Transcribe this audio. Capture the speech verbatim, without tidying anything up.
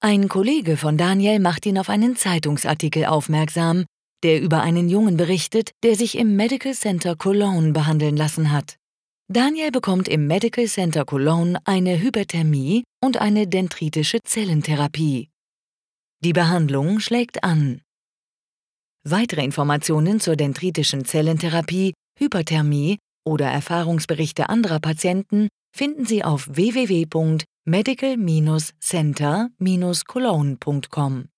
Ein Kollege von Daniel macht ihn auf einen Zeitungsartikel aufmerksam, der über einen Jungen berichtet, der sich im Medical Center Cologne behandeln lassen hat. Daniel bekommt im Medical Center Cologne eine Hyperthermie und eine dendritische Zellentherapie. Die Behandlung schlägt an. Weitere Informationen zur dendritischen Zellentherapie, Hyperthermie oder Erfahrungsberichte anderer Patienten finden Sie auf w w w punkt medical Bindestrich center Bindestrich cologne punkt com.